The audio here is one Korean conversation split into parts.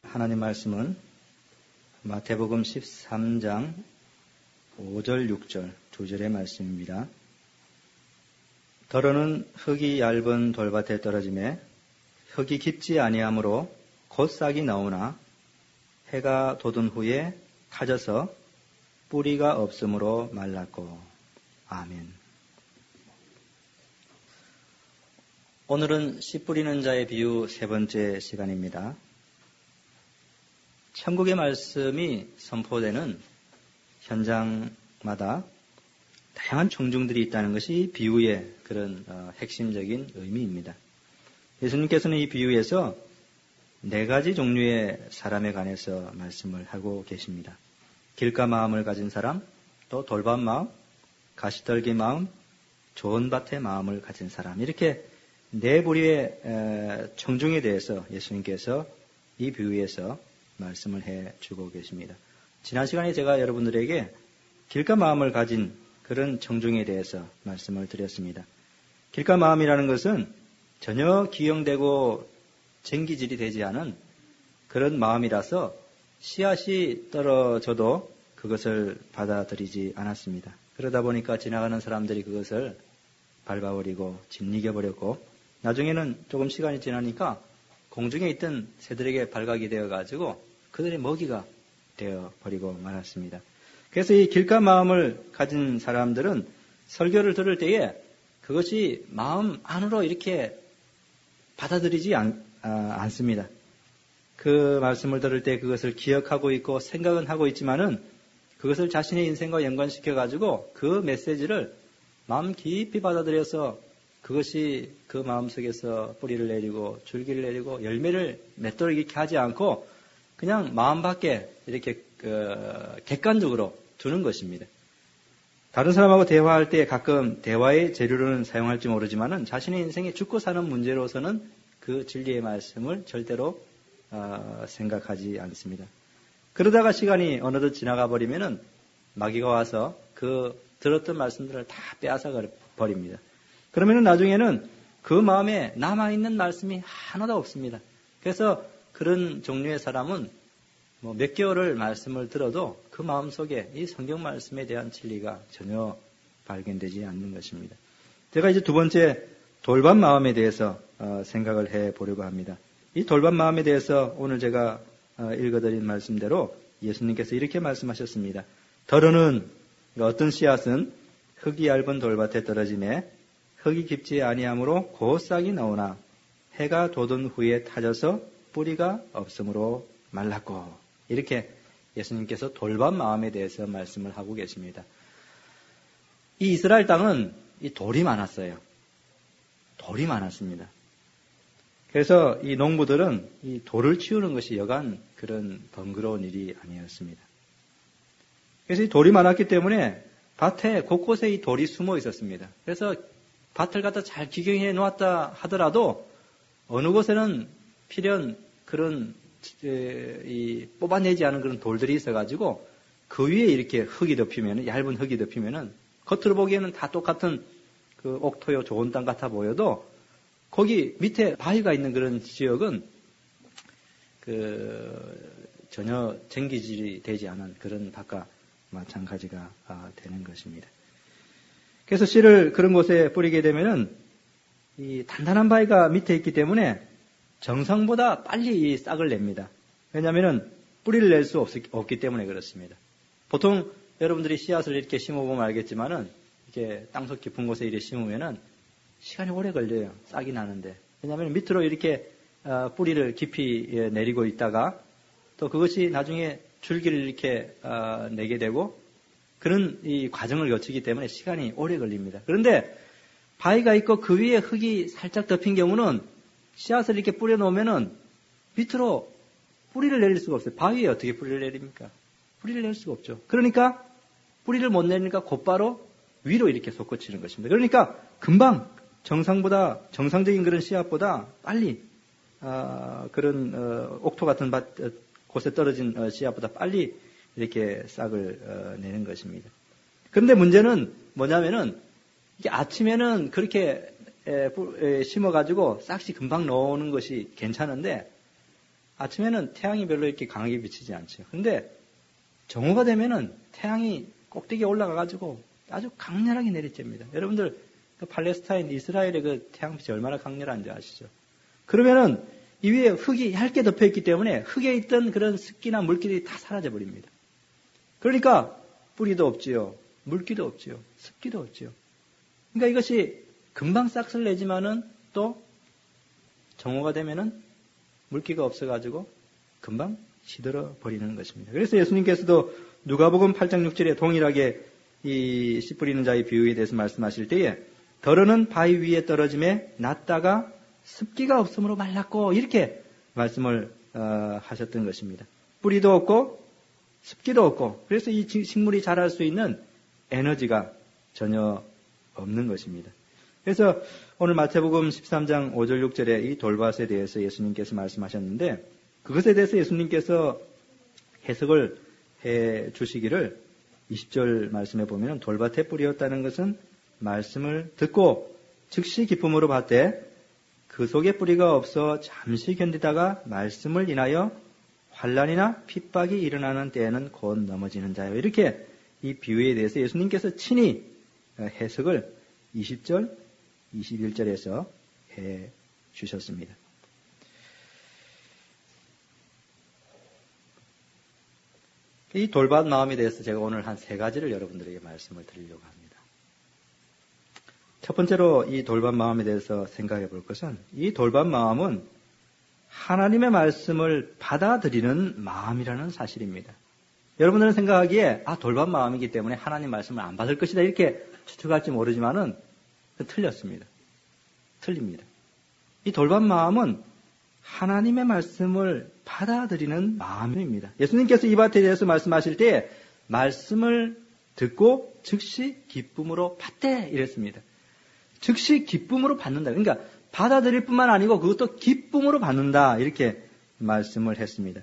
하나님 말씀은 마태복음 13장 5절 6절 두 절의 말씀입니다. 더러는 흙이 얇은 돌밭에 떨어짐에 흙이 깊지 아니하므로 곧 싹이 나오나 해가 돋은 후에 타져서 뿌리가 없으므로 말랐고. 아멘. 오늘은 씨 뿌리는 자의 비유 세 번째 시간입니다. 천국의 말씀이 선포되는 현장마다 다양한 청중들이 있다는 것이 비유의 그런 핵심적인 의미입니다. 예수님께서는 이 비유에서 네 가지 종류의 사람에 관해서 말씀을 하고 계십니다. 길가 마음을 가진 사람, 또 돌밭 마음, 가시떨기 마음, 좋은 밭의 마음을 가진 사람, 이렇게 네 부류의 청중에 대해서 예수님께서 이 비유에서 말씀을 해주고 계십니다. 지난 시간에 제가 여러분들에게 길가 마음을 가진 그런 청중에 대해서 말씀을 드렸습니다. 길가 마음이라는 것은 전혀 기형되고 쟁기질이 되지 않은 그런 마음이라서 씨앗이 떨어져도 그것을 받아들이지 않았습니다. 그러다 보니까 지나가는 사람들이 그것을 밟아버리고 짓이겨버렸고 나중에는 조금 시간이 지나니까 공중에 있던 새들에게 발각이 되어가지고 그들의 먹이가 되어버리고 말았습니다. 그래서 이 길가 마음을 가진 사람들은 설교를 들을 때에 그것이 마음 안으로 이렇게 받아들이지 않습니다. 그 말씀을 들을 때 그것을 기억하고 있고 생각은 하고 있지만은 그것을 자신의 인생과 연관시켜가지고 그 메시지를 마음 깊이 받아들여서 그것이 그 마음속에서 뿌리를 내리고 줄기를 내리고 열매를 맺도록 이렇게 하지 않고 그냥 마음 밖에 이렇게 객관적으로 두는 것입니다. 다른 사람하고 대화할 때 가끔 대화의 재료로는 사용할지 모르지만은 자신의 인생에 죽고 사는 문제로서는 그 진리의 말씀을 절대로 생각하지 않습니다. 그러다가 시간이 어느덧 지나가 버리면은 마귀가 와서 그 들었던 말씀들을 다 빼앗아 버립니다. 그러면은 나중에는 그 마음에 남아있는 말씀이 하나도 없습니다. 그래서 그런 종류의 사람은 몇 개월을 말씀을 들어도 그 마음속에 이 성경 말씀에 대한 진리가 전혀 발견되지 않는 것입니다. 제가 이제 두 번째 돌밭 마음에 대해서 생각을 해 보려고 합니다. 이 돌밭 마음에 대해서 오늘 제가 읽어드린 말씀대로 예수님께서 이렇게 말씀하셨습니다. 더러는 어떤 씨앗은 흙이 얇은 돌밭에 떨어지매 흙이 깊지 아니하므로 곧 싹이 나오나 해가 돋은 후에 타져서 뿌리가 없으므로 말랐고. 이렇게 예수님께서 돌밭 마음에 대해서 말씀을 하고 계십니다. 이 이스라엘 땅은 이 돌이 많았어요. 돌이 많았습니다. 그래서 이 농부들은 이 돌을 치우는 것이 여간 그런 번거로운 일이 아니었습니다. 그래서 이 돌이 많았기 때문에 밭에 곳곳에 이 돌이 숨어 있었습니다. 그래서 밭을 갖다 잘 기경해 놓았다 하더라도 어느 곳에는 필연 그런 뽑아내지 않은 그런 돌들이 있어가지고 그 위에 이렇게 흙이 덮이면 얇은 흙이 덮이면은 겉으로 보기에는 다 똑같은 그 옥토요 좋은 땅 같아 보여도 거기 밑에 바위가 있는 그런 지역은 전혀 쟁기질이 되지 않은 그런 밭과 마찬가지가 되는 것입니다. 그래서 씨를 그런 곳에 뿌리게 되면은 이 단단한 바위가 밑에 있기 때문에 정상보다 빨리 이 싹을 냅니다. 왜냐하면은 뿌리를 낼 수 없기 때문에 그렇습니다. 보통 여러분들이 씨앗을 이렇게 심어보면 알겠지만은 이렇게 땅속 깊은 곳에 이렇게 심으면은 시간이 오래 걸려요. 싹이 나는데. 왜냐하면 밑으로 이렇게 뿌리를 깊이 내리고 있다가 또 그것이 나중에 줄기를 이렇게 내게 되고 그런 이 과정을 거치기 때문에 시간이 오래 걸립니다. 그런데 바위가 있고 그 위에 흙이 살짝 덮인 경우는 씨앗을 이렇게 뿌려놓으면은 밑으로 뿌리를 내릴 수가 없어요. 바위에 어떻게 뿌리를 내립니까? 뿌리를 낼 수가 없죠. 그러니까 뿌리를 못 내니까 곧바로 위로 이렇게 솟구치는 것입니다. 그러니까 금방 정상적인 그런 씨앗보다 빨리 그런 옥토 같은 곳에 떨어진 씨앗보다 빨리 이렇게 싹을 내는 것입니다. 그런데 문제는 뭐냐면은 이게 아침에는 그렇게 심어가지고 싹이 금방 나오는 것이 괜찮은데 아침에는 태양이 별로 이렇게 강하게 비치지 않죠. 그런데 정오가 되면은 태양이 꼭대기에 올라가가지고 아주 강렬하게 내리쬐입니다. 여러분들 그 팔레스타인 이스라엘의 그 태양빛이 얼마나 강렬한지 아시죠? 그러면은 이 위에 흙이 얇게 덮여있기 때문에 흙에 있던 그런 습기나 물기들이 다 사라져버립니다. 그러니까 뿌리도 없지요. 물기도 없지요. 습기도 없지요. 그러니까 이것이 금방 싹을 내지만은 또 정오가 되면은 물기가 없어가지고 금방 시들어 버리는 것입니다. 그래서 예수님께서도 누가복음 8장 6절에 동일하게 이 씨 뿌리는 자의 비유에 대해서 말씀하실 때에 덜어는 바위 위에 떨어짐에 났다가 습기가 없으므로 말랐고 이렇게 말씀을 하셨던 것입니다. 뿌리도 없고 습기도 없고 그래서 이 식물이 자랄 수 있는 에너지가 전혀 없는 것입니다. 그래서 오늘 마태복음 13장 5절 6절에 이 돌밭에 대해서 예수님께서 말씀하셨는데 그것에 대해서 예수님께서 해석을 해 주시기를 20절 말씀에 보면 돌밭에 뿌리였다는 것은 말씀을 듣고 즉시 기쁨으로 받되 그 속에 뿌리가 없어 잠시 견디다가 말씀을 인하여 환난이나 핍박이 일어나는 때에는 곧 넘어지는 자요. 이렇게 이 비유에 대해서 예수님께서 친히 해석을 20절, 21절에서 해 주셨습니다. 이 돌밭 마음에 대해서 제가 오늘 한 3가지를 여러분들에게 말씀을 드리려고 합니다. 첫 번째로 이 돌밭 마음에 대해서 생각해 볼 것은 이 돌밭 마음은 하나님의 말씀을 받아들이는 마음이라는 사실입니다. 여러분들은 생각하기에 돌밭 마음이기 때문에 하나님 말씀을 안 받을 것이다 이렇게 추측할지 모르지만은 틀렸습니다. 틀립니다. 이 돌밭 마음은 하나님의 말씀을 받아들이는 마음입니다. 예수님께서 이 밭에 대해서 말씀하실 때 말씀을 듣고 즉시 기쁨으로 받되 이랬습니다. 즉시 기쁨으로 받는다. 그러니까 받아들일 뿐만 아니고 그것도 기쁨으로 받는다. 이렇게 말씀을 했습니다.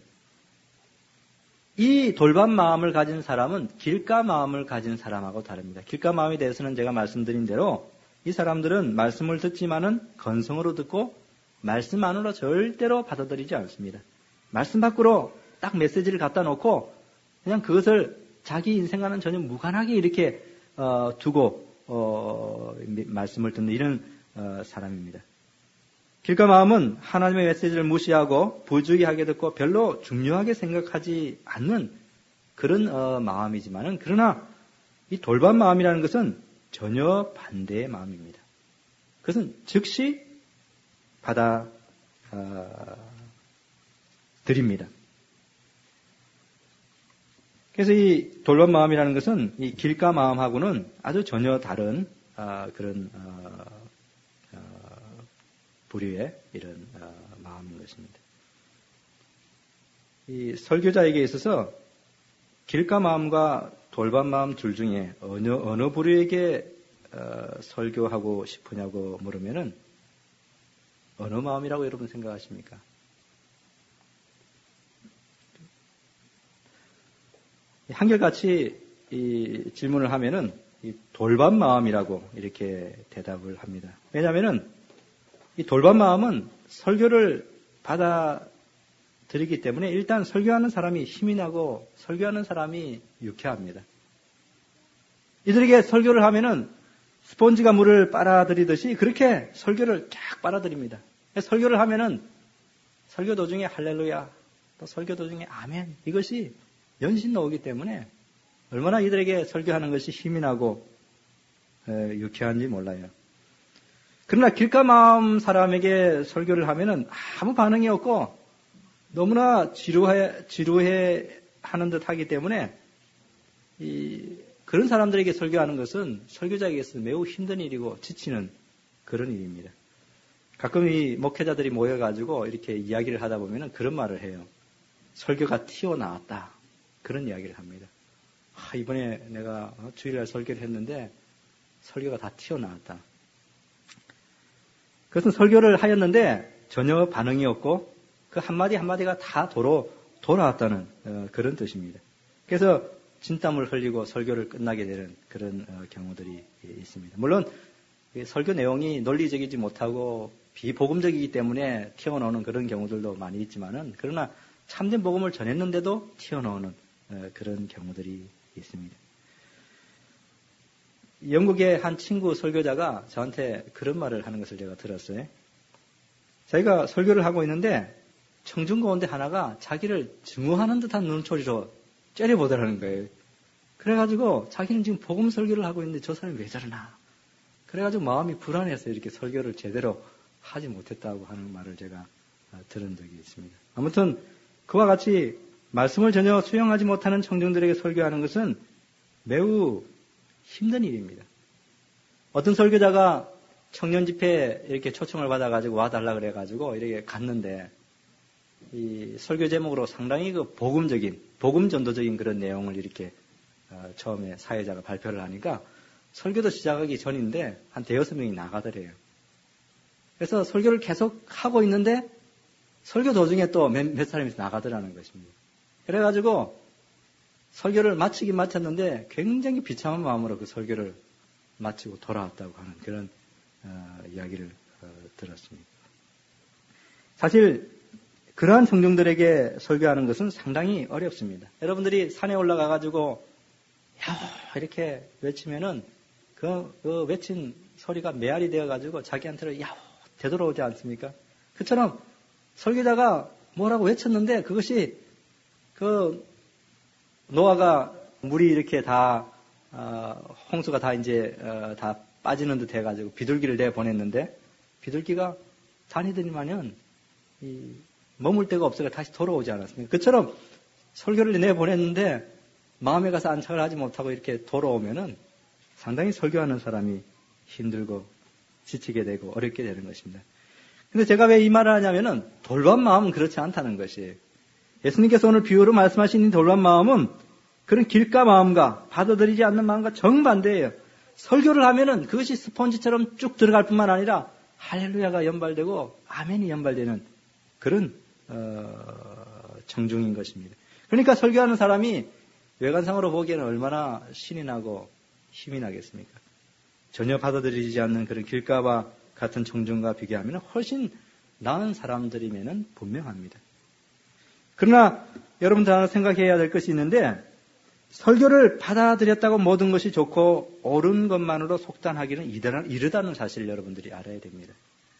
이 돌밭 마음을 가진 사람은 길가 마음을 가진 사람하고 다릅니다. 길가 마음에 대해서는 제가 말씀드린 대로 이 사람들은 말씀을 듣지만은 건성으로 듣고 말씀 안으로 절대로 받아들이지 않습니다. 말씀 밖으로 딱 메시지를 갖다 놓고 그냥 그것을 자기 인생과는 전혀 무관하게 이렇게 두고 말씀을 듣는 이런 사람입니다. 길가 마음은 하나님의 메시지를 무시하고 부주의하게 듣고 별로 중요하게 생각하지 않는 그런 마음이지만은 그러나 이 돌밭 마음이라는 것은 전혀 반대의 마음입니다. 그것은 즉시 받아 드립니다. 그래서 이 돌밭 마음이라는 것은 이 길가 마음하고는 아주 전혀 다른 그런 부류의 이런 마음인 것입니다. 이 설교자에게 있어서 길가 마음과 돌밭 마음 둘 중에 어느 부류에게 설교하고 싶으냐고 물으면은 어느 마음이라고 여러분 생각하십니까? 한결같이 이 질문을 하면은 이 돌밭 마음이라고 이렇게 대답을 합니다. 왜냐하면은 이 돌밭 마음은 설교를 받아들이기 때문에 일단 설교하는 사람이 힘이 나고 설교하는 사람이 유쾌합니다. 이들에게 설교를 하면은 스폰지가 물을 빨아들이듯이 그렇게 설교를 쫙 빨아들입니다. 설교를 하면은 설교 도중에 할렐루야, 또 설교 도중에 아멘 이것이 연신 나오기 때문에 얼마나 이들에게 설교하는 것이 힘이 나고 유쾌한지 몰라요. 그러나 길가 마음 사람에게 설교를 하면은 아무 반응이 없고 너무나 지루해 하는 듯 하기 때문에 그런 사람들에게 설교하는 것은 설교자에게서 매우 힘든 일이고 지치는 그런 일입니다. 가끔 이 목회자들이 모여가지고 이렇게 이야기를 하다 보면은 그런 말을 해요. 설교가 튀어나왔다. 그런 이야기를 합니다. 이번에 내가 주일날 설교를 했는데 설교가 다 튀어나왔다. 그것은 설교를 하였는데 전혀 반응이 없고 그 한마디 한마디가 다 돌아왔다는 그런 뜻입니다. 그래서 진땀을 흘리고 설교를 끝나게 되는 그런 경우들이 있습니다. 물론 설교 내용이 논리적이지 못하고 비복음적이기 때문에 튀어나오는 그런 경우들도 많이 있지만은, 그러나 참된 복음을 전했는데도 튀어나오는 그런 경우들이 있습니다. 영국의 한 친구 설교자가 저한테 그런 말을 하는 것을 제가 들었어요. 자기가 설교를 하고 있는데 청중 가운데 하나가 자기를 증오하는 듯한 눈초리로 째려보더라는 거예요. 그래가지고 자기는 지금 복음 설교를 하고 있는데 저 사람이 왜 저러나. 그래가지고 마음이 불안해서 이렇게 설교를 제대로 하지 못했다고 하는 말을 제가 들은 적이 있습니다. 아무튼 그와 같이 말씀을 전혀 수용하지 못하는 청중들에게 설교하는 것은 매우 힘든 일입니다. 어떤 설교자가 청년 집회에 이렇게 초청을 받아가지고 와달라 그래가지고 이렇게 갔는데, 이 설교 제목으로 상당히 그 복음적인, 복음 전도적인 그런 내용을 이렇게 처음에 사회자가 발표를 하니까 설교도 시작하기 전인데 한 대여섯 명이 나가더래요. 그래서 설교를 계속 하고 있는데 설교 도중에 또 몇 사람이 나가더라는 것입니다. 그래가지고 설교를 마치긴 마쳤는데 굉장히 비참한 마음으로 그 설교를 마치고 돌아왔다고 하는 그런 이야기를 들었습니다. 사실 그러한 청중들에게 설교하는 것은 상당히 어렵습니다. 여러분들이 산에 올라가가지고 야 이렇게 외치면은 그 외친 소리가 메아리 되어가지고 자기한테는 야 되돌아오지 않습니까? 그처럼 설교자가 뭐라고 외쳤는데 그것이 그 노아가 물이 이렇게 다 홍수가 다 이제 다 빠지는 듯 해가지고 비둘기를 내보냈는데 비둘기가 다니더니만은 머물 데가 없어서 다시 돌아오지 않았습니까? 그처럼 설교를 내보냈는데 마음에 가서 안착을 하지 못하고 이렇게 돌아오면은 상당히 설교하는 사람이 힘들고 지치게 되고 어렵게 되는 것입니다. 근데 제가 왜 이 말을 하냐면은 돌반 마음은 그렇지 않다는 것이에요. 예수님께서 오늘 비유로 말씀하신 이 돌반 마음은 그런 길가 마음과 받아들이지 않는 마음과 정반대예요. 설교를 하면은 그것이 스펀지처럼 쭉 들어갈 뿐만 아니라 할렐루야가 연발되고 아멘이 연발되는 그런 청중인 것입니다. 그러니까 설교하는 사람이 외관상으로 보기에는 얼마나 신이 나고 힘이 나겠습니까? 전혀 받아들이지 않는 그런 길가와 같은 청중과 비교하면 훨씬 나은 사람들이면은 분명합니다. 그러나 여러분들 하나 생각해야 될 것이 있는데, 설교를 받아들였다고 모든 것이 좋고 옳은 것만으로 속단하기는 이르다는 사실을 여러분들이 알아야 됩니다.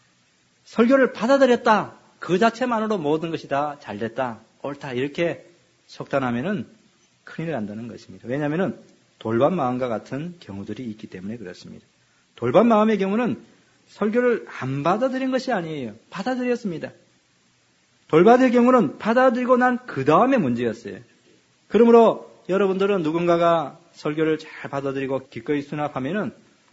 설교를 받아들였다, 그 자체만으로 모든 것이 다 잘됐다, 옳다 이렇게 속단하면은 큰일 난다는 것입니다. 왜냐하면은 돌반 마음과 같은 경우들이 있기 때문에 그렇습니다. 돌반 마음의 경우는 설교를 안 받아들인 것이 아니에요. 받아들였습니다. 돌반의 경우는 받아들이고 난 그 다음에 문제였어요. 그러므로 여러분들은 누군가가 설교를 잘 받아들이고 기꺼이 수납하면은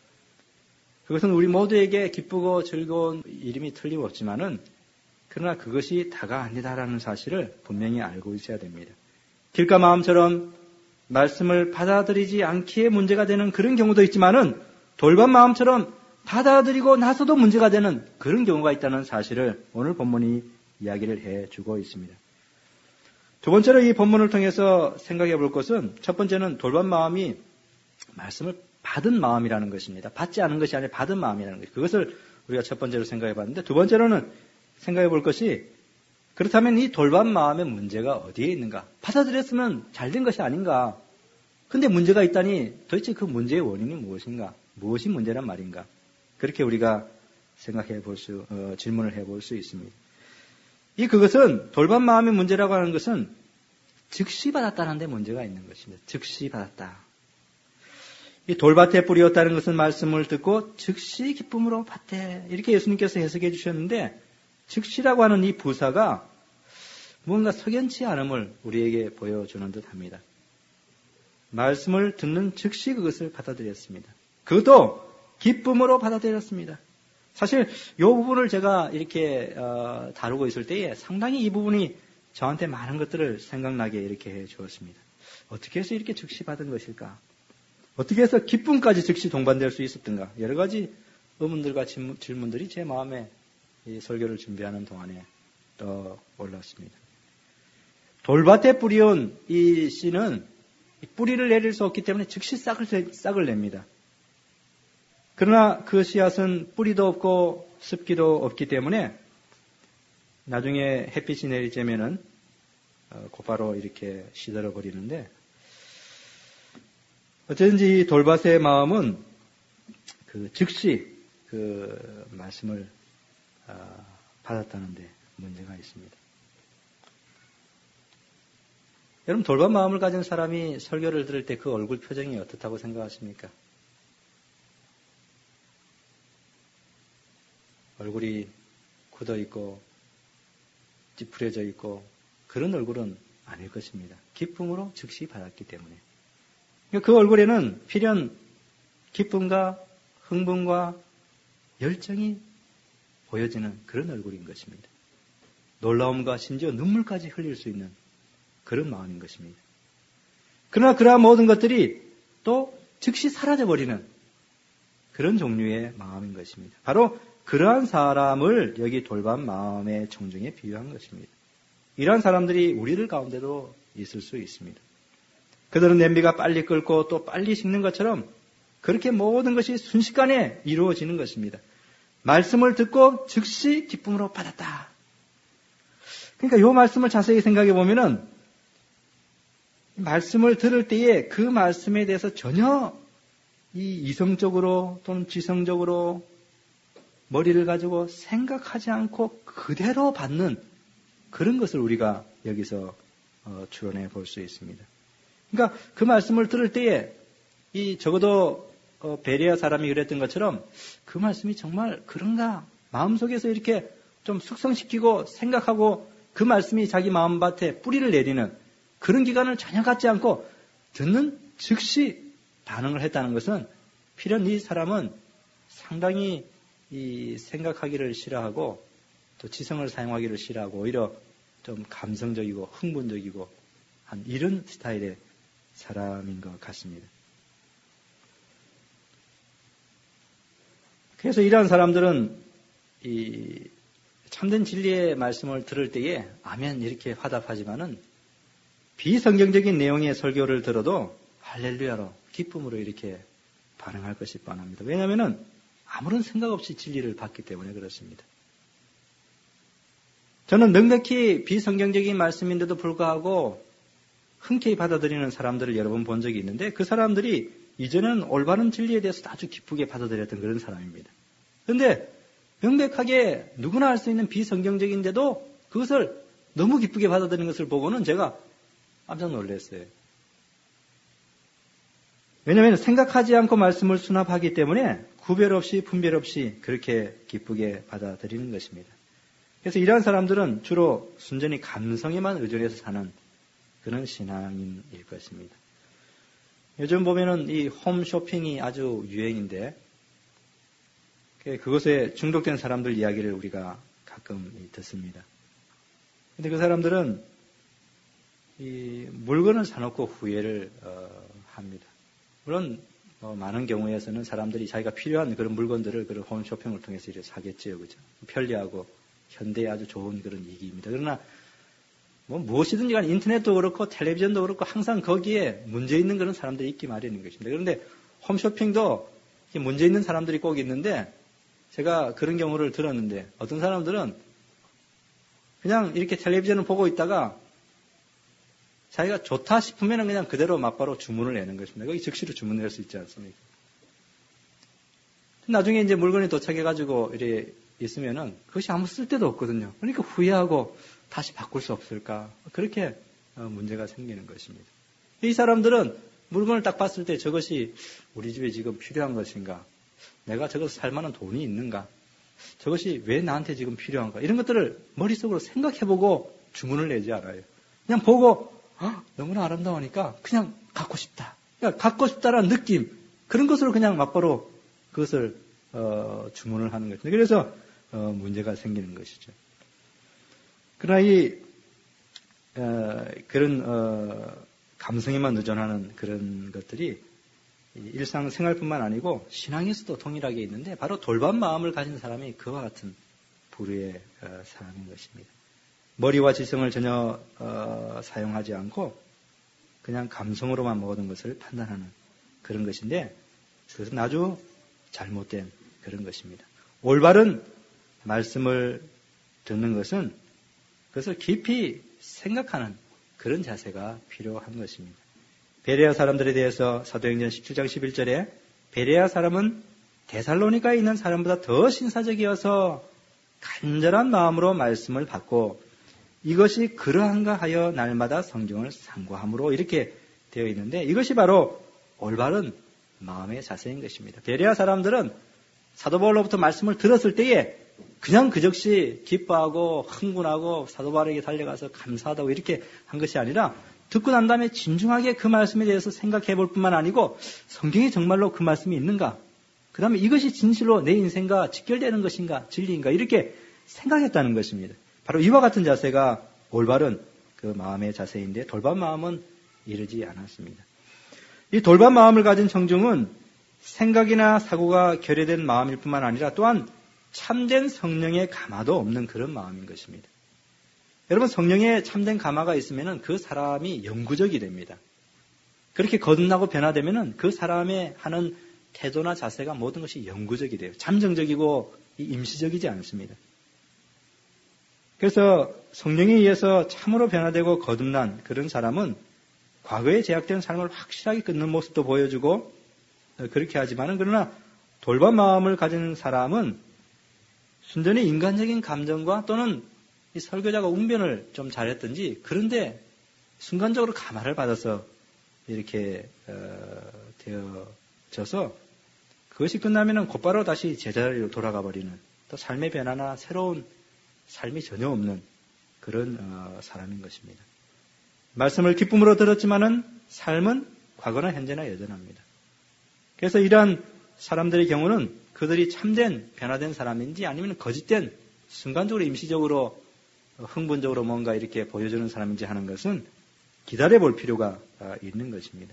그것은 우리 모두에게 기쁘고 즐거운 일임이 틀림없지만은 그러나 그것이 다가 아니다라는 사실을 분명히 알고 있어야 됩니다. 길가 마음처럼 말씀을 받아들이지 않기에 문제가 되는 그런 경우도 있지만은 돌반 마음처럼 받아들이고 나서도 문제가 되는 그런 경우가 있다는 사실을 오늘 본문이 이야기를 해주고 있습니다. 두 번째로 이 본문을 통해서 생각해 볼 것은, 첫 번째는 돌반 마음이 말씀을 받은 마음이라는 것입니다. 받지 않은 것이 아니라 받은 마음이라는 것. 그것을 우리가 첫 번째로 생각해 봤는데, 두 번째로는 생각해 볼 것이, 그렇다면 이 돌반 마음의 문제가 어디에 있는가? 받아들였으면 잘된 것이 아닌가? 근데 문제가 있다니 도대체 그 문제의 원인이 무엇인가? 무엇이 문제란 말인가? 그렇게 우리가 생각해 볼 질문을 해 볼 수 있습니다. 그것은 돌반 마음의 문제라고 하는 것은 즉시 받았다는 데 문제가 있는 것입니다. 즉시 받았다. 이 돌밭에 뿌리였다는 것은 말씀을 듣고 즉시 기쁨으로 받되, 이렇게 예수님께서 해석해 주셨는데, 즉시라고 하는 이 부사가 뭔가 석연치 않음을 우리에게 보여주는 듯 합니다. 말씀을 듣는 즉시 그것을 받아들였습니다. 그것도 기쁨으로 받아들였습니다. 사실 이 부분을 제가 이렇게 다루고 있을 때에 상당히 이 부분이 저한테 많은 것들을 생각나게 이렇게 해 주었습니다. 어떻게 해서 이렇게 즉시 받은 것일까? 어떻게 해서 기쁨까지 즉시 동반될 수 있었던가? 여러 가지 의문들과 질문들이 제 마음에 이 설교를 준비하는 동안에 떠올랐습니다. 돌밭에 뿌리온 이 씨는 뿌리를 내릴 수 없기 때문에 즉시 싹을 냅니다. 그러나 그 씨앗은 뿌리도 없고 습기도 없기 때문에 나중에 햇빛이 내리쬐면은 곧바로 이렇게 시들어 버리는데, 어쩐지 이 돌밭의 마음은 즉시 그 말씀을 받았다는데 문제가 있습니다. 여러분, 돌밭 마음을 가진 사람이 설교를 들을 때 그 얼굴 표정이 어떻다고 생각하십니까? 얼굴이 굳어 있고 찌푸려져 있고 그런 얼굴은 아닐 것입니다. 기쁨으로 즉시 받았기 때문에. 그 얼굴에는 필연 기쁨과 흥분과 열정이 보여지는 그런 얼굴인 것입니다. 놀라움과 심지어 눈물까지 흘릴 수 있는 그런 마음인 것입니다. 그러나 그러한 모든 것들이 또 즉시 사라져버리는 그런 종류의 마음인 것입니다. 바로 그러한 사람을 여기 돌밭 마음의 청중에 비유한 것입니다. 이러한 사람들이 우리들 가운데도 있을 수 있습니다. 그들은 냄비가 빨리 끓고 또 빨리 식는 것처럼 그렇게 모든 것이 순식간에 이루어지는 것입니다. 말씀을 듣고 즉시 기쁨으로 받았다. 그러니까 이 말씀을 자세히 생각해 보면은 말씀을 들을 때에 그 말씀에 대해서 전혀 이성적으로 또는 지성적으로 머리를 가지고 생각하지 않고 그대로 받는 그런 것을 우리가 여기서 추론해 볼 수 있습니다. 그러니까 그 말씀을 들을 때에 적어도 베레아 사람이 그랬던 것처럼 그 말씀이 정말 그런가? 마음속에서 이렇게 좀 숙성시키고 생각하고 그 말씀이 자기 마음밭에 뿌리를 내리는 그런 기간을 전혀 갖지 않고 듣는 즉시 반응을 했다는 것은 필연 이 사람은 상당히 생각하기를 싫어하고 또 지성을 사용하기를 싫어하고 오히려 좀 감성적이고 흥분적이고 한 이런 스타일의 사람인 것 같습니다. 그래서 이러한 사람들은 참된 진리의 말씀을 들을 때에 아멘 이렇게 화답하지만은 비성경적인 내용의 설교를 들어도 할렐루야로 기쁨으로 이렇게 반응할 것이 뻔합니다. 왜냐하면은 아무런 생각 없이 진리를 받기 때문에 그렇습니다. 저는 넉넉히 비성경적인 말씀인데도 불구하고 흔쾌히 받아들이는 사람들을 여러 번 본 적이 있는데 그 사람들이 이전에는 올바른 진리에 대해서 아주 기쁘게 받아들였던 그런 사람입니다. 그런데 명백하게 누구나 알 수 있는 비성경적인데도 그것을 너무 기쁘게 받아들이는 것을 보고는 제가 깜짝 놀랐어요. 왜냐하면 생각하지 않고 말씀을 수납하기 때문에 구별 없이 분별 없이 그렇게 기쁘게 받아들이는 것입니다. 그래서 이러한 사람들은 주로 순전히 감성에만 의존해서 사는 그런 신앙인일 것입니다. 요즘 보면은 이 홈쇼핑이 아주 유행인데 그것에 중독된 사람들 이야기를 우리가 가끔 듣습니다. 근데 그 사람들은 이 물건을 사놓고 후회를 합니다. 물론 많은 경우에서는 사람들이 자기가 필요한 그런 물건들을 그런 홈쇼핑을 통해서 이렇게 사겠지요, 그죠? 편리하고 현대에 아주 좋은 그런 이기입니다. 그러나 무엇이든지 간에 인터넷도 그렇고 텔레비전도 그렇고 항상 거기에 문제 있는 그런 사람들이 있기 마련인 것입니다. 그런데 홈쇼핑도 문제 있는 사람들이 꼭 있는데 제가 그런 경우를 들었는데 어떤 사람들은 그냥 이렇게 텔레비전을 보고 있다가 자기가 좋다 싶으면 그냥 그대로 막바로 주문을 내는 것입니다. 거기 즉시로 주문할 수 있지 않습니까? 나중에 이제 물건이 도착해가지고 이렇게 있으면은 그것이 아무 쓸데도 없거든요. 그러니까 후회하고 다시 바꿀 수 없을까? 그렇게 문제가 생기는 것입니다. 이 사람들은 물건을 딱 봤을 때 저것이 우리 집에 지금 필요한 것인가? 내가 저것을 살 만한 돈이 있는가? 저것이 왜 나한테 지금 필요한가? 이런 것들을 머릿속으로 생각해보고 주문을 내지 않아요. 그냥 보고 너무나 아름다우니까 그냥 갖고 싶다. 그러니까 갖고 싶다라는 느낌 그런 것으로 그냥 막바로 그것을 주문을 하는 것입니다. 그래서 문제가 생기는 것이죠. 그러나 그런 감성에만 의존하는 그런 것들이 일상생활뿐만 아니고 신앙에서도 동일하게 있는데 바로 돌밭 마음을 가진 사람이 그와 같은 부류의 사람인 것입니다. 머리와 지성을 전혀 사용하지 않고 그냥 감성으로만 모든 것을 판단하는 그런 것인데 그것은 아주 잘못된 그런 것입니다. 올바른 말씀을 듣는 것은 그것을 깊이 생각하는 그런 자세가 필요한 것입니다. 베레아 사람들에 대해서 사도행전 17장 11절에 베레아 사람은 데살로니가에 있는 사람보다 더 신사적이어서 간절한 마음으로 말씀을 받고 이것이 그러한가 하여 날마다 성경을 상고함으로 이렇게 되어 있는데 이것이 바로 올바른 마음의 자세인 것입니다. 베레아 사람들은 사도 바울로부터 말씀을 들었을 때에 그냥 그 즉시 기뻐하고 흥분하고 사도 바울에게 달려가서 감사하다고 이렇게 한 것이 아니라 듣고 난 다음에 진중하게 그 말씀에 대해서 생각해 볼 뿐만 아니고 성경에 정말로 그 말씀이 있는가? 그 다음에 이것이 진실로 내 인생과 직결되는 것인가? 진리인가? 이렇게 생각했다는 것입니다. 바로 이와 같은 자세가 올바른 그 마음의 자세인데 돌반 마음은 이르지 않았습니다. 이 돌반 마음을 가진 청중은 생각이나 사고가 결여된 마음일 뿐만 아니라 또한 참된 성령의 감화도 없는 그런 마음인 것입니다. 여러분 성령에 참된 감화가 있으면 그 사람이 영구적이 됩니다. 그렇게 거듭나고 변화되면 그 사람의 하는 태도나 자세가 모든 것이 영구적이 돼요. 잠정적이고 임시적이지 않습니다. 그래서 성령에 의해서 참으로 변화되고 거듭난 그런 사람은 과거에 제약된 삶을 확실하게 끊는 모습도 보여주고 그렇게 하지만은 그러나 돌반 마음을 가진 사람은 순전히 인간적인 감정과 또는 이 설교자가 웅변을 좀 잘했든지 그런데 순간적으로 감화를 받아서 이렇게 되어져서 그것이 끝나면은 곧바로 다시 제자리로 돌아가 버리는 또 삶의 변화나 새로운 삶이 전혀 없는 그런 사람인 것입니다. 말씀을 기쁨으로 들었지만은 삶은 과거나 현재나 여전합니다. 그래서 이러한 사람들의 경우는 그들이 참된 변화된 사람인지 아니면 거짓된 순간적으로 임시적으로 흥분적으로 뭔가 이렇게 보여주는 사람인지 하는 것은 기다려 볼 필요가 있는 것입니다.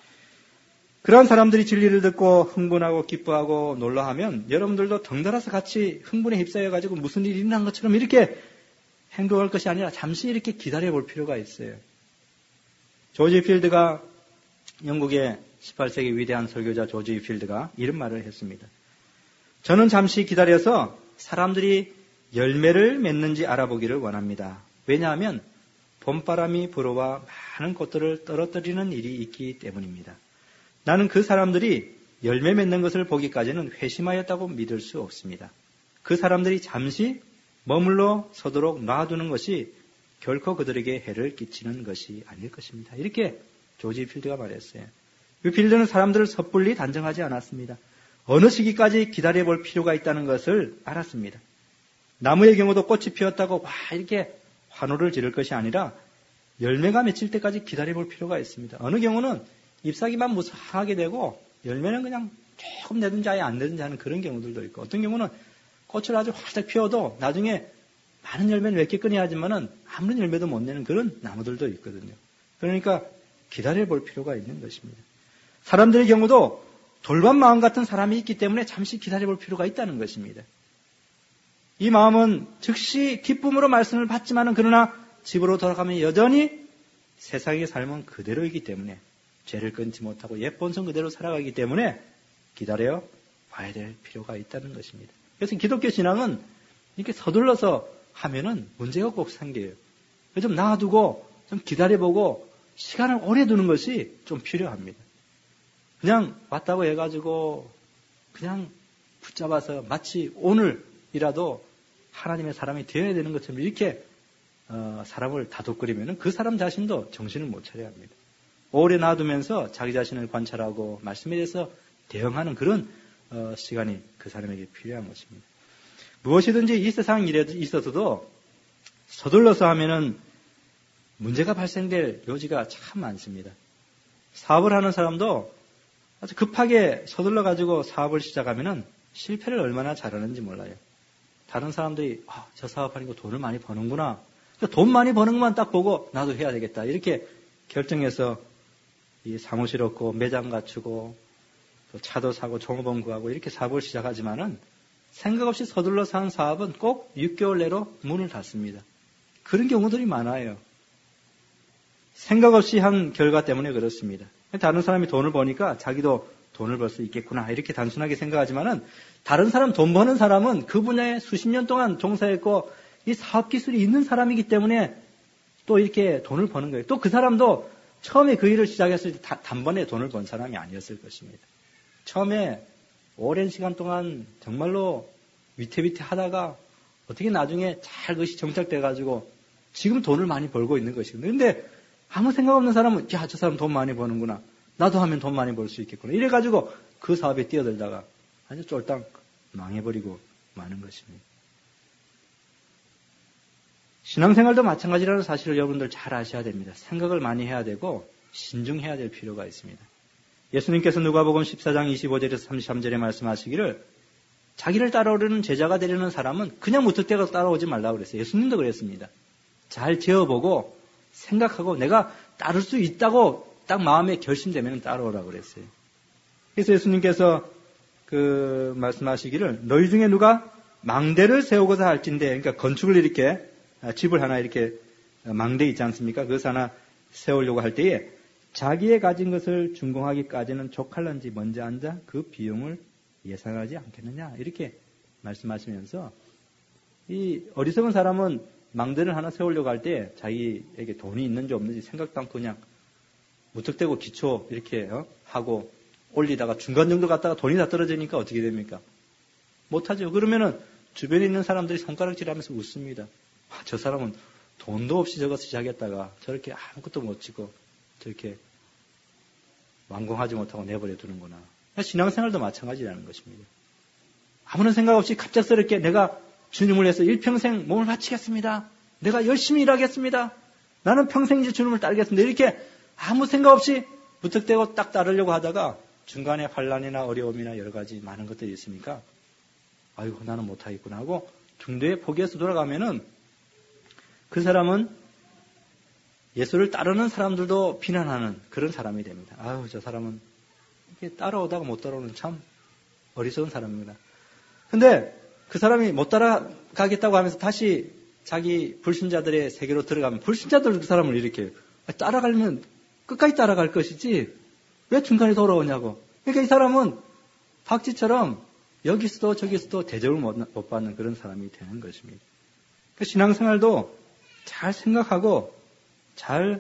그러한 사람들이 진리를 듣고 흥분하고 기뻐하고 놀라하면 여러분들도 덩달아서 같이 흥분에 휩싸여가지고 무슨 일이 일어난 것처럼 이렇게 행동할 것이 아니라 잠시 이렇게 기다려 볼 필요가 있어요. 조지 필드가 영국의 18세기 위대한 설교자 조지 필드가 이런 말을 했습니다. 저는 잠시 기다려서 사람들이 열매를 맺는지 알아보기를 원합니다. 왜냐하면 봄바람이 불어와 많은 꽃들을 떨어뜨리는 일이 있기 때문입니다. 나는 그 사람들이 열매 맺는 것을 보기까지는 회심하였다고 믿을 수 없습니다. 그 사람들이 잠시 머물러 서도록 놔두는 것이 결코 그들에게 해를 끼치는 것이 아닐 것입니다. 이렇게 조지 필드가 말했어요. 이 필드는 사람들을 섣불리 단정하지 않았습니다. 어느 시기까지 기다려볼 필요가 있다는 것을 알았습니다. 나무의 경우도 꽃이 피었다고 와 이렇게 환호를 지를 것이 아니라 열매가 맺힐 때까지 기다려볼 필요가 있습니다. 어느 경우는 잎사귀만 무성하게 되고 열매는 그냥 조금 내든지 아예 안 내든지 하는 그런 경우들도 있고 어떤 경우는 꽃을 아주 활짝 피워도 나중에 많은 열매는 맺겠거니 하지만은 아무런 열매도 못 내는 그런 나무들도 있거든요. 그러니까 기다려볼 필요가 있는 것입니다. 사람들의 경우도 돌반 마음 같은 사람이 있기 때문에 잠시 기다려볼 필요가 있다는 것입니다. 이 마음은 즉시 기쁨으로 말씀을 받지만은 그러나 집으로 돌아가면 여전히 세상의 삶은 그대로이기 때문에 죄를 끊지 못하고 옛 본성 그대로 살아가기 때문에 기다려 봐야 될 필요가 있다는 것입니다. 그래서 기독교 신앙은 이렇게 서둘러서 하면은 문제가 꼭 생겨요. 좀 놔두고 좀 기다려보고 시간을 오래 두는 것이 좀 필요합니다. 그냥 왔다고 해가지고 그냥 붙잡아서 마치 오늘이라도 하나님의 사람이 되어야 되는 것처럼 이렇게 사람을 다독거리면 그 사람 자신도 정신을 못 차려야 합니다. 오래 놔두면서 자기 자신을 관찰하고 말씀에 대해서 대응하는 그런 시간이 그 사람에게 필요한 것입니다. 무엇이든지 이 세상 일에 있어서도 서둘러서 하면은 문제가 발생될 요지가 참 많습니다. 사업을 하는 사람도 아주 급하게 서둘러 가지고 사업을 시작하면은 실패를 얼마나 잘하는지 몰라요. 다른 사람들이 저 사업하는 거 돈을 많이 버는구나. 돈 많이 버는 것만 딱 보고 나도 해야 되겠다. 이렇게 결정해서 이 사무실 얻고 매장 갖추고 또 차도 사고 종업원 구하고 이렇게 사업을 시작하지만은 생각 없이 서둘러서 한 사업은 꼭 6개월 내로 문을 닫습니다. 그런 경우들이 많아요. 생각 없이 한 결과 때문에 그렇습니다. 다른 사람이 돈을 버니까 자기도 돈을 벌 수 있겠구나 이렇게 단순하게 생각하지만은 다른 사람 돈 버는 사람은 그 분야에 수십 년 동안 종사했고 이 사업 기술이 있는 사람이기 때문에 또 이렇게 돈을 버는 거예요. 또 그 사람도 처음에 그 일을 시작했을 때 단번에 돈을 번 사람이 아니었을 것입니다. 처음에 오랜 시간 동안 정말로 위태위태 하다가 어떻게 나중에 잘 그것이 정착돼 가지고 지금 돈을 많이 벌고 있는 것이거든요. 근데 아무 생각 없는 사람은 야, 저 사람 돈 많이 버는구나. 나도 하면 돈 많이 벌 수 있겠구나. 이래 가지고 그 사업에 뛰어들다가 아주 쫄딱 망해버리고 마는 것입니다. 신앙생활도 마찬가지라는 사실을 여러분들 잘 아셔야 됩니다. 생각을 많이 해야 되고 신중해야 될 필요가 있습니다. 예수님께서 누가복음 14장 25절에서 33절에 말씀하시기를 자기를 따라오려는 제자가 되려는 사람은 그냥 무턱대고 따라오지 말라고 그랬어요. 예수님도 그랬습니다. 잘 지어보고 생각하고 내가 따를 수 있다고 딱 마음에 결심되면 따라오라고 그랬어요. 그래서 예수님께서 말씀하시기를 너희 중에 누가 망대를 세우고자 할진대, 그러니까 건축을 이렇게 집을 하나 이렇게 망대 있지 않습니까? 그것을 하나 세우려고 할 때에 자기의 가진 것을 준공하기까지는 족할런지 먼저 앉아 그 비용을 예상하지 않겠느냐 이렇게 말씀하시면서 이 어리석은 사람은 망대를 하나 세우려고 할 때 자기에게 돈이 있는지 없는지 생각도 않고 그냥 무턱대고 기초 이렇게 하고 올리다가 중간 정도 갔다가 돈이 다 떨어지니까 어떻게 됩니까? 못하죠. 그러면은 주변에 있는 사람들이 손가락질하면서 웃습니다. 저 사람은 돈도 없이 저거 시작했다가 저렇게 아무것도 못 짓고 저렇게 완공하지 못하고 내버려 두는구나. 신앙생활도 마찬가지라는 것입니다. 아무런 생각 없이 갑작스럽게 내가 주님을 위해서 일평생 몸을 바치겠습니다. 내가 열심히 일하겠습니다. 나는 평생 이제 주님을 따르겠습니다. 이렇게 아무 생각 없이 무턱대고 딱 따르려고 하다가 중간에 환난이나 어려움이나 여러 가지 많은 것들이 있으니까 아이고 나는 못하겠구나 하고 중도에 포기해서 돌아가면은 그 사람은 예수를 따르는 사람들도 비난하는 그런 사람이 됩니다. 아유 저 사람은 이렇게 따라오다가 못 따라오는 참 어리석은 사람입니다. 근데 그 사람이 못 따라가겠다고 하면서 다시 자기 불신자들의 세계로 들어가면 불신자들도 그 사람을 이렇게 따라가려면 끝까지 따라갈 것이지 왜 중간에 돌아오냐고. 그러니까 이 사람은 박쥐처럼 여기서도 저기서도 대접을 못 받는 그런 사람이 되는 것입니다. 그러니까 신앙생활도 잘 생각하고 잘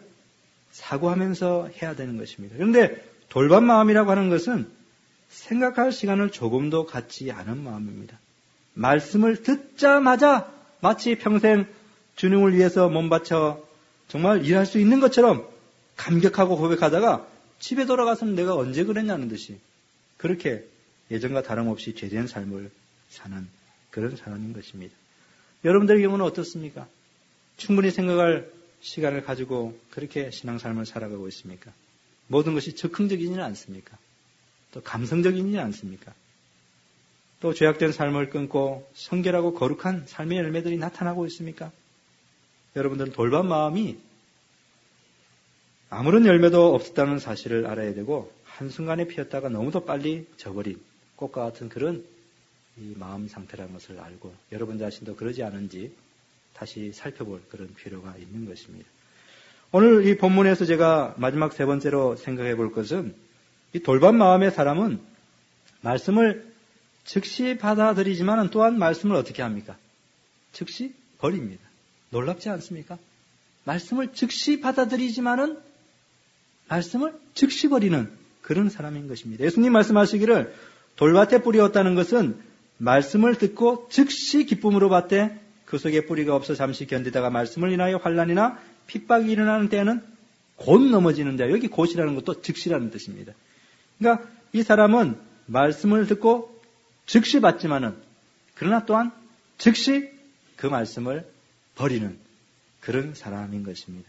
사고하면서 해야 되는 것입니다. 그런데 돌반 마음이라고 하는 것은 생각할 시간을 조금도 갖지 않은 마음입니다. 말씀을 듣자마자 마치 평생 주님을 위해서 몸 바쳐 정말 일할 수 있는 것처럼 감격하고 고백하다가 집에 돌아가서는 내가 언제 그랬냐는 듯이 그렇게 예전과 다름없이 죄된 삶을 사는 그런 사람인 것입니다. 여러분들의 경우는 어떻습니까? 충분히 생각할 시간을 가지고 그렇게 신앙삶을 살아가고 있습니까? 모든 것이 즉흥적이지는 않습니까? 또 감성적이지는 않습니까? 또 죄악된 삶을 끊고 성결하고 거룩한 삶의 열매들이 나타나고 있습니까? 여러분들은 돌반 마음이 아무런 열매도 없었다는 사실을 알아야 되고 한순간에 피었다가 너무도 빨리 져버린 꽃과 같은 그런 이 마음 상태라는 것을 알고 여러분 자신도 그러지 않은지 다시 살펴볼 그런 필요가 있는 것입니다. 오늘 이 본문에서 제가 마지막 세 번째로 생각해 볼 것은 이 돌반 마음의 사람은 말씀을 즉시 받아들이지만 또한 말씀을 어떻게 합니까? 즉시 버립니다. 놀랍지 않습니까? 말씀을 즉시 받아들이지만은 말씀을 즉시 버리는 그런 사람인 것입니다. 예수님 말씀하시기를 돌밭에 뿌리였다는 것은 말씀을 듣고 즉시 기쁨으로 받되 그 속에 뿌리가 없어 잠시 견디다가 말씀을 인하여 환난이나 핍박이 일어나는 때에는 곧 넘어지는 자. 여기 곧이라는 것도 즉시라는 뜻입니다. 그러니까 이 사람은 말씀을 듣고 즉시 받지만은 그러나 또한 즉시 그 말씀을 버리는 그런 사람인 것입니다.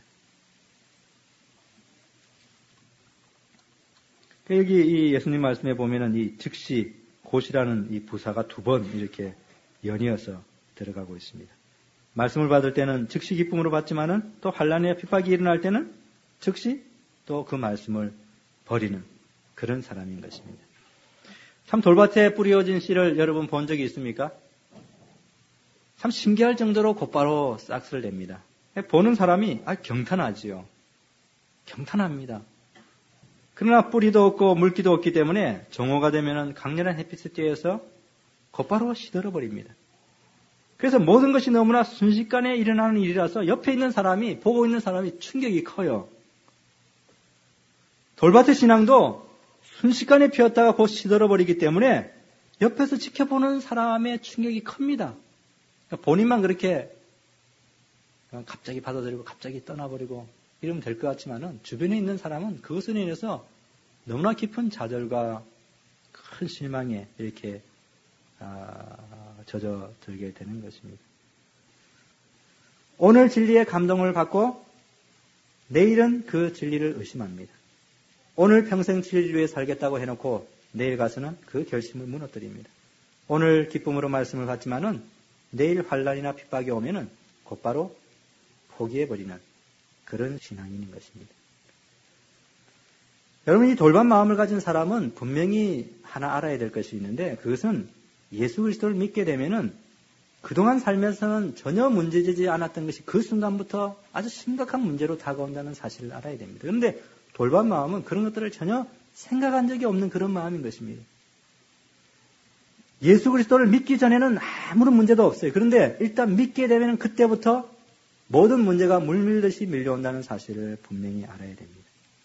여기 이 예수님 말씀에 보면은 이 즉시 곧이라는 이 부사가 두 번 이렇게 연이어서 들어가고 있습니다. 말씀을 받을 때는 즉시 기쁨으로 받지만은 또 환난이나 핍박이 일어날 때는 즉시 또 그 말씀을 버리는 그런 사람인 것입니다. 참 돌밭에 뿌려진 씨를 여러분 본 적이 있습니까? 참 신기할 정도로 곧바로 싹스를 냅니다. 보는 사람이 경탄하지요. 경탄합니다. 그러나 뿌리도 없고 물기도 없기 때문에 정오가 되면은 강렬한 햇빛에 쬐어서 곧바로 시들어 버립니다. 그래서 모든 것이 너무나 순식간에 일어나는 일이라서 옆에 있는 사람이, 보고 있는 사람이 충격이 커요. 돌밭의 신앙도 순식간에 피었다가 곧 시들어 버리기 때문에 옆에서 지켜보는 사람의 충격이 큽니다. 그러니까 본인만 그렇게 갑자기 받아들이고 갑자기 떠나버리고 이러면 될 것 같지만은 주변에 있는 사람은 그것으로 인해서 너무나 깊은 좌절과 큰 실망에 이렇게 젖어들게 되는 것입니다. 오늘 진리의 감동을 받고 내일은 그 진리를 의심합니다. 오늘 평생 진리를 위해 살겠다고 해놓고 내일 가서는 그 결심을 무너뜨립니다. 오늘 기쁨으로 말씀을 받지만은 내일 환난이나 핍박이 오면은 곧바로 포기해버리는 그런 신앙인인 것입니다. 여러분, 이 돌반 마음을 가진 사람은 분명히 하나 알아야 될 것이 있는데 그것은 예수 그리스도를 믿게 되면은 그동안 살면서는 전혀 문제되지 않았던 것이 그 순간부터 아주 심각한 문제로 다가온다는 사실을 알아야 됩니다. 그런데 돌반 마음은 그런 것들을 전혀 생각한 적이 없는 그런 마음인 것입니다. 예수 그리스도를 믿기 전에는 아무런 문제도 없어요. 그런데 일단 믿게 되면 그때부터 모든 문제가 물밀듯이 밀려온다는 사실을 분명히 알아야 됩니다.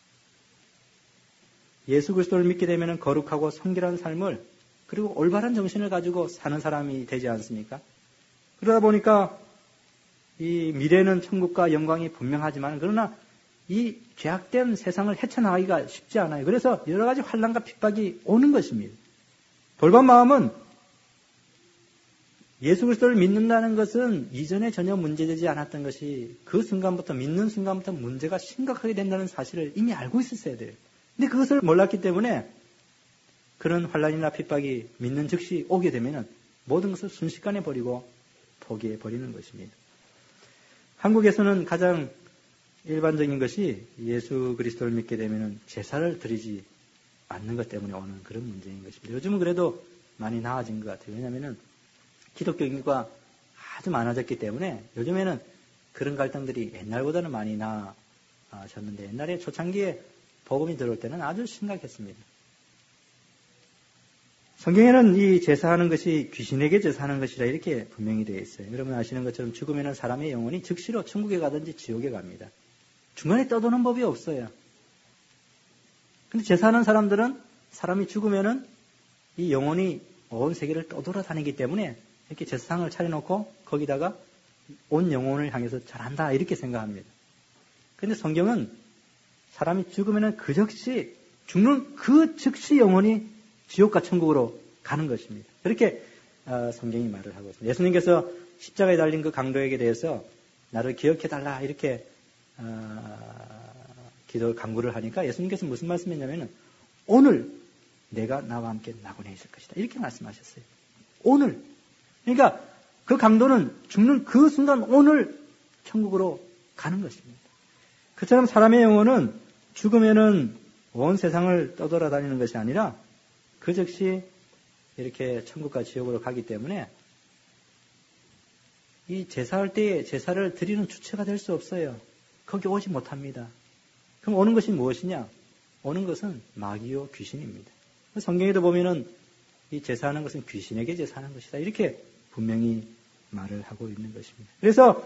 예수 그리스도를 믿게 되면 거룩하고 성결한 삶을 그리고 올바른 정신을 가지고 사는 사람이 되지 않습니까? 그러다 보니까 이 미래는 천국과 영광이 분명하지만 그러나 이 죄악된 세상을 헤쳐나가기가 쉽지 않아요. 그래서 여러 가지 환난과 핍박이 오는 것입니다. 돌반 마음은 예수 그리스도를 믿는다는 것은 이전에 전혀 문제되지 않았던 것이 그 순간부터 믿는 순간부터 문제가 심각하게 된다는 사실을 이미 알고 있었어야 돼요. 근데 그것을 몰랐기 때문에 그런 환난이나 핍박이 믿는 즉시 오게 되면 모든 것을 순식간에 버리고 포기해 버리는 것입니다. 한국에서는 가장 일반적인 것이 예수 그리스도를 믿게 되면 제사를 드리지 않는 것 때문에 오는 그런 문제인 것입니다. 요즘은 그래도 많이 나아진 것 같아요. 왜냐하면 기독교 인구가 아주 많아졌기 때문에 요즘에는 그런 갈등들이 옛날보다는 많이 나아졌는데 옛날에 초창기에 복음이 들어올 때는 아주 심각했습니다. 성경에는 이 제사하는 것이 귀신에게 제사하는 것이라 이렇게 분명히 되어 있어요. 여러분 아시는 것처럼 죽으면 사람의 영혼이 즉시로 천국에 가든지 지옥에 갑니다. 중간에 떠도는 법이 없어요. 근데 제사하는 사람들은 사람이 죽으면은 이 영혼이 온 세계를 떠돌아다니기 때문에 이렇게 제사상을 차려놓고 거기다가 온 영혼을 향해서 잘한다 이렇게 생각합니다. 그런데 성경은 사람이 죽으면은 그 즉시 죽는 그 즉시 영혼이 지옥과 천국으로 가는 것입니다. 그렇게 성경이 말을 하고 있습니다. 예수님께서 십자가에 달린 그 강도에게 대해서 나를 기억해달라 이렇게 기도 강구를 하니까 예수님께서 무슨 말씀했냐면은 오늘 내가 나와 함께 낙원에 있을 것이다 이렇게 말씀하셨어요. 오늘. 그러니까 그 강도는 죽는 그 순간 오늘 천국으로 가는 것입니다. 그처럼 사람의 영혼은 죽으면은 온 세상을 떠돌아다니는 것이 아니라 그 즉시 이렇게 천국과 지옥으로 가기 때문에 이 제사할 때에 제사를 드리는 주체가 될 수 없어요. 거기 오지 못합니다. 그럼 오는 것이 무엇이냐? 오는 것은 마귀요 귀신입니다. 성경에도 보면은 이 제사하는 것은 귀신에게 제사하는 것이다. 이렇게 분명히 말을 하고 있는 것입니다. 그래서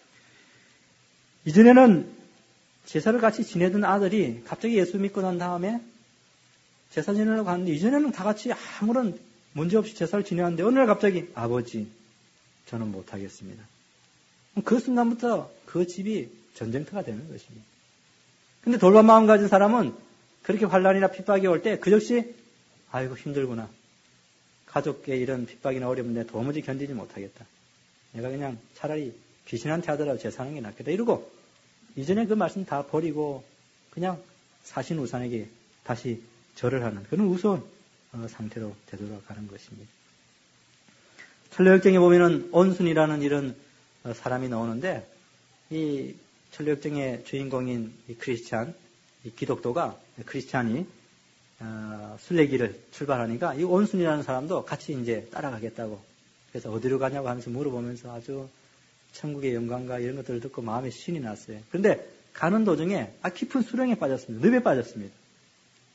이전에는 제사를 같이 지내던 아들이 갑자기 예수 믿고 난 다음에 제사 지내려고 하는데 이전에는 다 같이 아무런 문제 없이 제사를 지내왔는데 어느 날 갑자기 아버지 저는 못하겠습니다. 그 순간부터 그 집이 전쟁터가 되는 것입니다. 근데 돌반 마음 가진 사람은 그렇게 환난이나 핍박이 올 때 그 즉시 아이고 힘들구나. 가족의 이런 핍박이나 어려움인데 도무지 견디지 못하겠다. 내가 그냥 차라리 귀신한테 하더라도 제사하는 게 낫겠다. 이러고 이전에 그 말씀 다 버리고 그냥 사신 우상에게 다시 절을 하는 그런 우스운 상태로 되돌아가는 것입니다. 천로역정에 보면은 온순이라는 이런 사람이 나오는데 이 천로역정의 주인공인 이 크리스찬, 이 기독도가 크리스찬이 순례길을 출발하니까 이 온순이라는 사람도 같이 이제 따라가겠다고 그래서 어디로 가냐고 하면서 물어보면서 아주 천국의 영광과 이런 것들을 듣고 마음에 신이 났어요. 그런데 가는 도중에 깊은 수렁에 빠졌습니다. 늪에 빠졌습니다.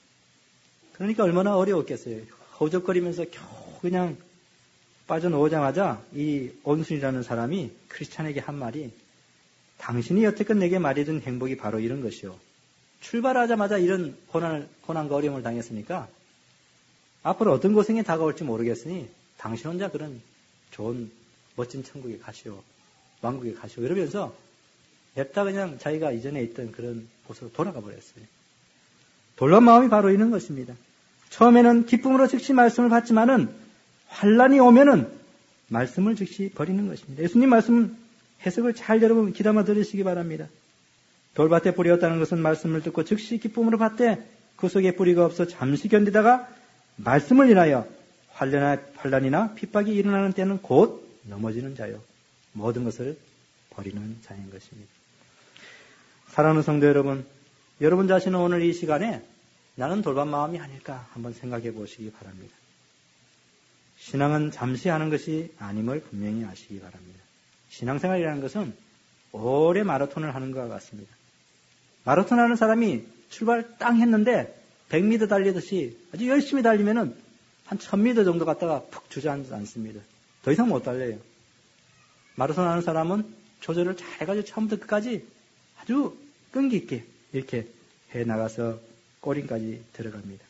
그러니까 얼마나 어려웠겠어요. 허우적거리면서 겨우 그냥 빠져나오자마자 이 온순이라는 사람이 크리스찬에게 한 말이 당신이 여태껏 내게 말해준 행복이 바로 이런 것이요. 출발하자마자 이런 고난과 어려움을 당했으니까 앞으로 어떤 고생이 다가올지 모르겠으니 당신 혼자 그런 좋은 멋진 천국에 가시오. 왕국에 가시오. 이러면서 냅다 그냥 자기가 이전에 있던 그런 곳으로 돌아가 버렸어요. 돌란 마음이 바로 이런 것입니다. 처음에는 기쁨으로 즉시 말씀을 받지만은 환란이 오면은 말씀을 즉시 버리는 것입니다. 예수님 말씀 해석을 잘 여러분 귀담아 들으시기 바랍니다. 돌밭에 뿌리였다는 것은 말씀을 듣고 즉시 기쁨으로 받되 그 속에 뿌리가 없어 잠시 견디다가 말씀을 인하여 환란이나 핍박이 일어나는 때는 곧 넘어지는 자요. 모든 것을 버리는 자인 것입니다. 사랑하는 성도 여러분, 여러분 자신은 오늘 이 시간에 나는 돌반 마음이 아닐까 한번 생각해 보시기 바랍니다. 신앙은 잠시 하는 것이 아님을 분명히 아시기 바랍니다. 신앙생활이라는 것은 오래 마라톤을 하는 것과 같습니다. 마라톤 하는 사람이 출발 땅 했는데 100m 달리듯이 아주 열심히 달리면은 한 1000m 정도 갔다가 푹 주저앉습니다. 더 이상 못 달려요. 마라톤 하는 사람은 조절을 잘 해가지고 처음부터 끝까지 아주 끈기 있게 이렇게 해 나가서 꼬림까지 들어갑니다.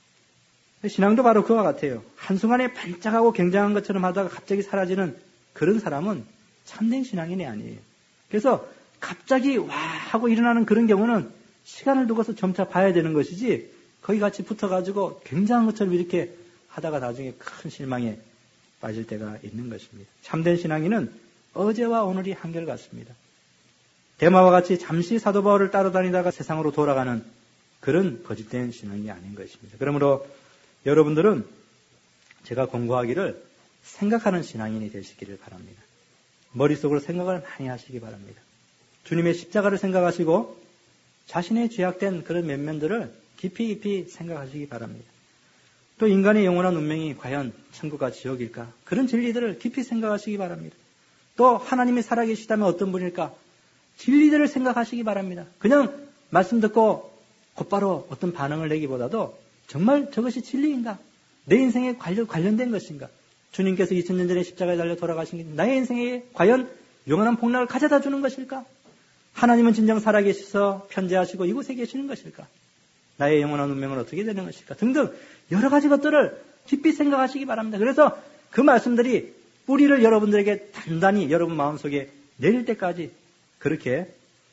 신앙도 바로 그와 같아요. 한순간에 반짝하고 굉장한 것처럼 하다가 갑자기 사라지는 그런 사람은 참된 신앙인이 아니에요. 그래서 갑자기 와 하고 일어나는 그런 경우는 시간을 두고서 점차 봐야 되는 것이지 거기 같이 붙어가지고 굉장한 것처럼 이렇게 하다가 나중에 큰 실망에 빠질 때가 있는 것입니다. 참된 신앙인은 어제와 오늘이 한결같습니다. 데마와 같이 잠시 사도 바울을 따라다니다가 세상으로 돌아가는 그런 거짓된 신앙이 아닌 것입니다. 그러므로 여러분들은 제가 권고하기를 생각하는 신앙인이 되시기를 바랍니다. 머릿속으로 생각을 많이 하시기 바랍니다. 주님의 십자가를 생각하시고 자신의 죄악된 그런 면면들을 깊이 생각하시기 바랍니다. 또 인간의 영원한 운명이 과연 천국과 지옥일까? 그런 진리들을 깊이 생각하시기 바랍니다. 또 하나님이 살아계시다면 어떤 분일까? 진리들을 생각하시기 바랍니다. 그냥 말씀 듣고 곧바로 어떤 반응을 내기보다도 정말 저것이 진리인가? 내 인생에 관련된 것인가? 주님께서 2000년 전에 십자가에 달려 돌아가신 게 나의 인생에 과연 영원한 복락을 가져다 주는 것일까? 하나님은 진정 살아계셔서 편재하시고 이곳에 계시는 것일까? 나의 영원한 운명은 어떻게 되는 것일까? 등등 여러 가지 것들을 깊이 생각하시기 바랍니다. 그래서 그 말씀들이 뿌리를 여러분들에게 단단히 여러분 마음속에 내릴 때까지 그렇게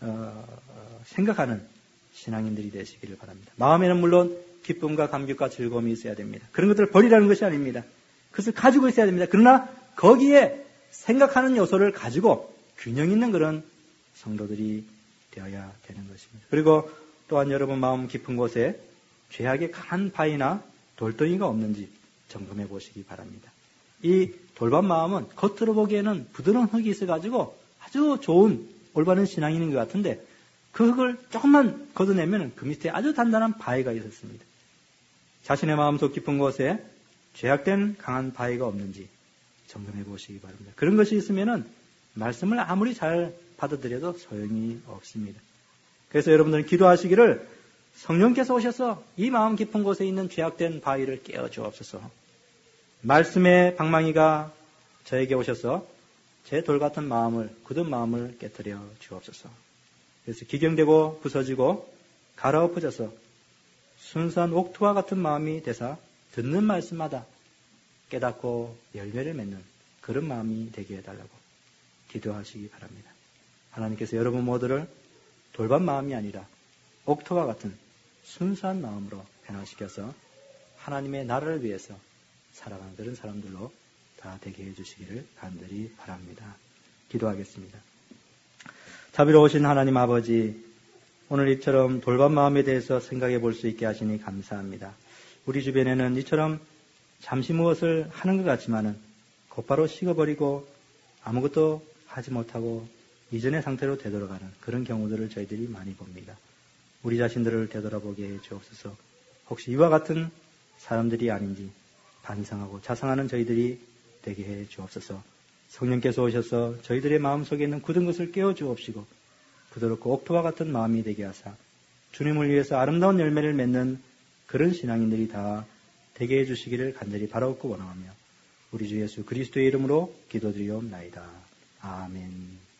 생각하는 신앙인들이 되시기를 바랍니다. 마음에는 물론 기쁨과 감격과 즐거움이 있어야 됩니다. 그런 것들을 버리라는 것이 아닙니다. 그것을 가지고 있어야 됩니다. 그러나 거기에 생각하는 요소를 가지고 균형 있는 그런 성도들이 되어야 되는 것입니다. 그리고 또한 여러분 마음 깊은 곳에 죄악의 강한 바위나 돌덩이가 없는지 점검해 보시기 바랍니다. 이 돌반 마음은 겉으로 보기에는 부드러운 흙이 있어가지고 아주 좋은 올바른 신앙인인 것 같은데 그 흙을 조금만 걷어내면 그 밑에 아주 단단한 바위가 있었습니다. 자신의 마음속 깊은 곳에 죄악된 강한 바위가 없는지 점검해 보시기 바랍니다. 그런 것이 있으면은 말씀을 아무리 잘 받아들여도 소용이 없습니다. 그래서 여러분들은 기도하시기를 성령께서 오셔서 이 마음 깊은 곳에 있는 죄악된 바위를 깨워 주옵소서. 말씀의 방망이가 저에게 오셔서 제 돌 같은 마음을 굳은 마음을 깨뜨려 주옵소서. 그래서 기경되고 부서지고 갈아엎어져서 순수한 옥토와 같은 마음이 되사 듣는 말씀마다 깨닫고 열매를 맺는 그런 마음이 되게 해달라고 기도하시기 바랍니다. 하나님께서 여러분 모두를 돌반 마음이 아니라 옥토와 같은 순수한 마음으로 변화시켜서 하나님의 나라를 위해서 살아가는 그런 사람들로 다 되게 해주시기를 간절히 바랍니다. 기도하겠습니다. 자비로우신 하나님 아버지, 오늘 이처럼 돌반 마음에 대해서 생각해 볼 수 있게 하시니 감사합니다. 우리 주변에는 이처럼 잠시 무엇을 하는 것 같지만은 곧바로 식어버리고 아무것도 하지 못하고 이전의 상태로 되돌아가는 그런 경우들을 저희들이 많이 봅니다. 우리 자신들을 되돌아보게 해 주옵소서. 혹시 이와 같은 사람들이 아닌지 반성하고 자성하는 저희들이 되게 해 주옵소서. 성령께서 오셔서 저희들의 마음속에 있는 굳은 것을 깨워 주옵시고 부드럽고 옥토와 같은 마음이 되게 하사 주님을 위해서 아름다운 열매를 맺는 그런 신앙인들이 다 되게 해주시기를 간절히 바라옵고 원하며 우리 주 예수 그리스도의 이름으로 기도드리옵나이다. 아멘.